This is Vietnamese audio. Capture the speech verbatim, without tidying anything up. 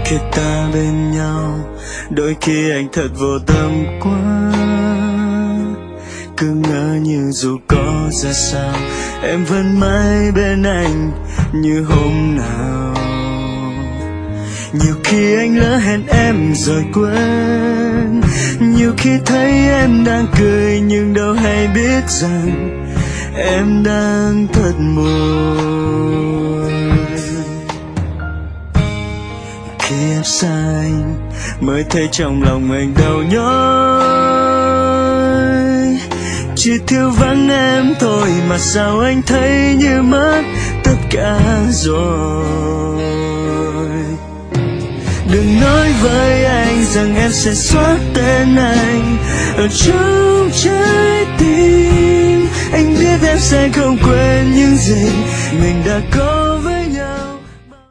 khi ta bên nhau, đôi khi anh thật vô tâm quá. Cứ ngỡ như dù có ra sao, em vẫn mãi bên anh như hôm nào. Nhiều khi anh lỡ hẹn em rồi quên, nhiều khi thấy em đang cười nhưng đâu hay biết rằng em đang thật buồn. Khi em xa anh mới thấy trong lòng anh đau nhói, chỉ thiếu vắng em thôi mà sao anh thấy như mất tất cả rồi. Đừng nói với anh rằng em sẽ xóa tên anh ở trong trái tim. Anh biết em sẽ không quên những gì mình đã có.